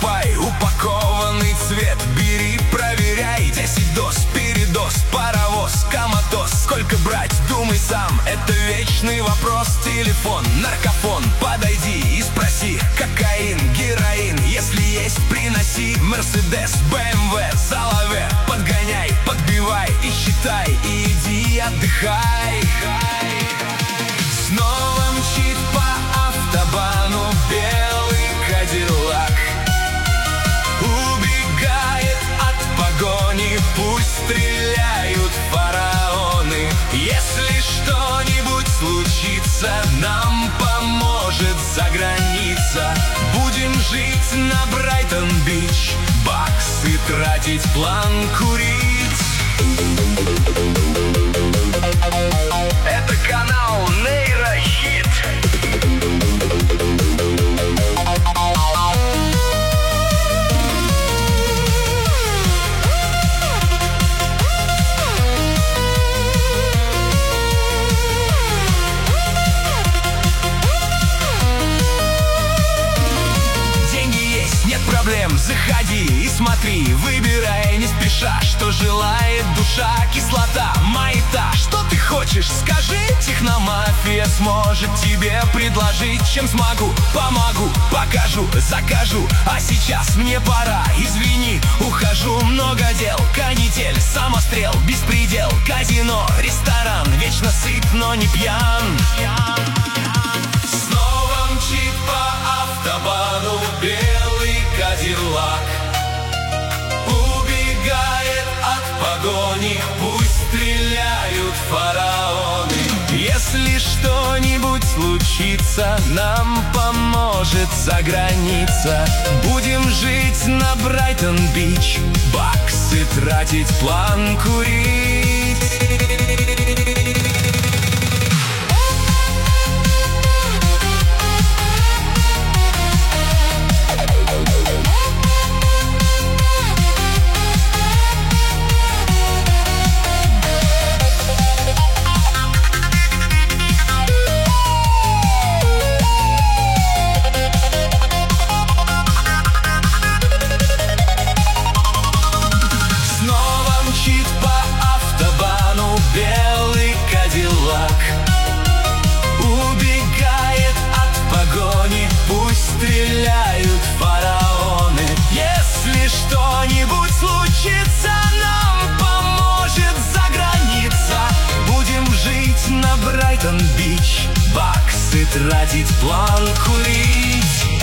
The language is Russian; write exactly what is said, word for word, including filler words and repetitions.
покупай упакованный цвет. Бери, проверяй, десять доз, передоз, паровоз, коматоз. Сколько брать, думай сам, это вечный вопрос. Телефон, наркофон, подойди и спроси. Кокаин, героин, если есть, приноси. Мерседес, бэ эм вэ, Солове, подгоняй, подбивай и считай, и иди отдыхай. Снова мчит по автобану белый кадиллак, убегает от погони, пусть стреляют фараоны. Если что-нибудь случится, нам поможет заграница. Будем жить на Брайтон-Бич, баксы тратить, план курить. Это канал Нейрохит. Заходи и смотри, выбирай не спеша, что желает душа. Кислота, маята, что ты хочешь, скажи. Техномафия сможет тебе предложить. Чем смогу, помогу, покажу, закажу. А сейчас мне пора, извини, ухожу. Много дел, канитель, самострел, беспредел. Казино, ресторан, вечно сыт, но не пьян. Снова мчит по автобану белый Кадиллак, убегает от погони, пусть стреляют фараоны. Если что-нибудь случится, нам поможет заграница. Будем жить на Брайтон-Бич, баксы тратить, план курить. Белый Кадиллак убегает от погони, пусть стреляют фараоны. Если что-нибудь случится, нам поможет заграница. Будем жить на Брайтон-Бич, баксы тратить, план курить.